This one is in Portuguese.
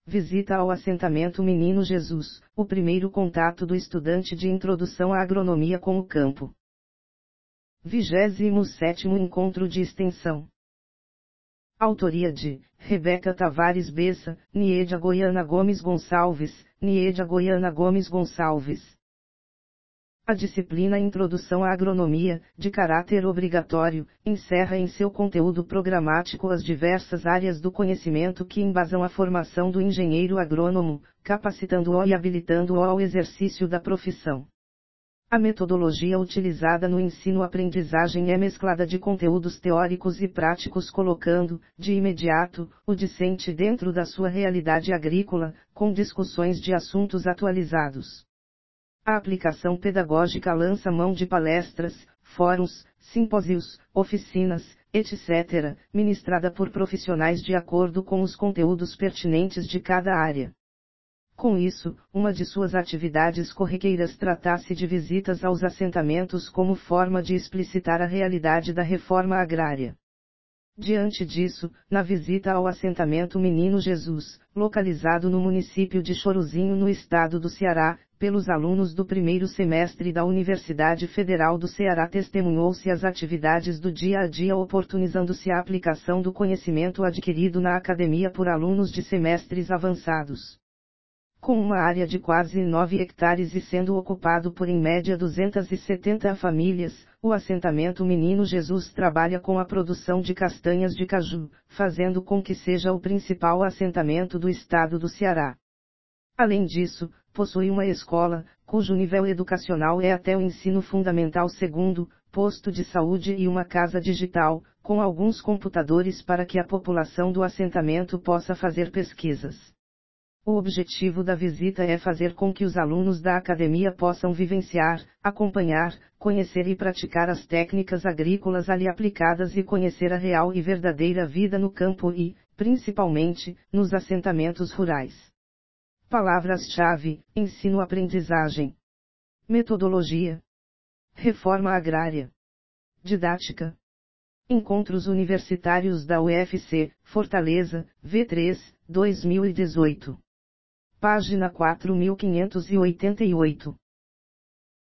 Visita ao assentamento Menino Jesus, o primeiro contato do estudante de introdução à agronomia com o campo. 27º Encontro de Extensão. Autoria de Rebeca Tavares Bessa, Niedia Goiana Gomes Gonçalves, Niedia Goiana Gomes Gonçalves. A disciplina Introdução à Agronomia, de caráter obrigatório, encerra em seu conteúdo programático as diversas áreas do conhecimento que embasam a formação do engenheiro agrônomo, capacitando-o e habilitando-o ao exercício da profissão. A metodologia utilizada no ensino-aprendizagem é mesclada de conteúdos teóricos e práticos colocando, de imediato, o discente dentro da sua realidade agrícola, com discussões de assuntos atualizados. A aplicação pedagógica lança mão de palestras, fóruns, simpósios, oficinas, etc., ministrada por profissionais de acordo com os conteúdos pertinentes de cada área. Com isso, uma de suas atividades corriqueiras trata-se de visitas aos assentamentos como forma de explicitar a realidade da reforma agrária. Diante disso, na visita ao assentamento Menino Jesus, localizado no município de Choruzinho no estado do Ceará, pelos alunos do primeiro semestre da Universidade Federal do Ceará testemunhou-se as atividades do dia a dia oportunizando-se a aplicação do conhecimento adquirido na academia por alunos de semestres avançados. Com uma área de quase 9 hectares e sendo ocupado por em média 270 famílias, o assentamento Menino Jesus trabalha com a produção de castanhas de caju, fazendo com que seja o principal assentamento do estado do Ceará. Além disso, possui uma escola, cujo nível educacional é até o ensino fundamental segundo, posto de saúde e uma casa digital, com alguns computadores para que a população do assentamento possa fazer pesquisas. O objetivo da visita é fazer com que os alunos da academia possam vivenciar, acompanhar, conhecer e praticar as técnicas agrícolas ali aplicadas e conhecer a real e verdadeira vida no campo e, principalmente, nos assentamentos rurais. Palavras-chave: ensino-aprendizagem, metodologia, reforma agrária, didática. Encontros Universitários da UFC, Fortaleza, V3, 2018. Página 4588.